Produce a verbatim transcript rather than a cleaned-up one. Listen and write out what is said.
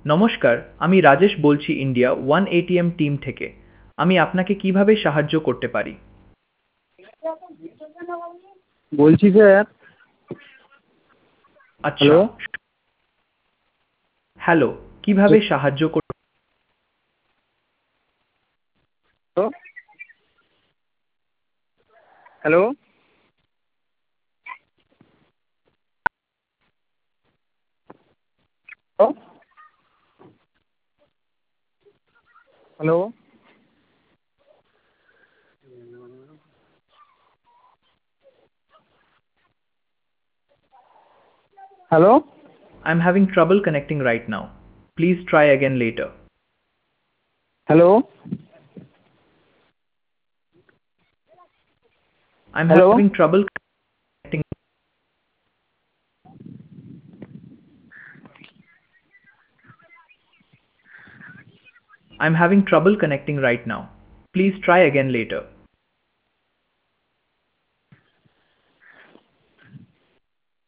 নমস্কার, আমি রাজেশ বলছি ইন্ডিয়া ওয়ান এটিএম টিম থেকে। আমি আপনাকে কিভাবে সাহায্য করতে পারি? বলছি স্যার। আচ্ছা। হ্যালো। হ্যালো, কিভাবে সাহায্য করতে? Hello. Hello. Hello. I'm having trouble connecting right now. Please try again later. Hello. I'm hello. having trouble connecting. I'm having trouble connecting right now. Please try again later.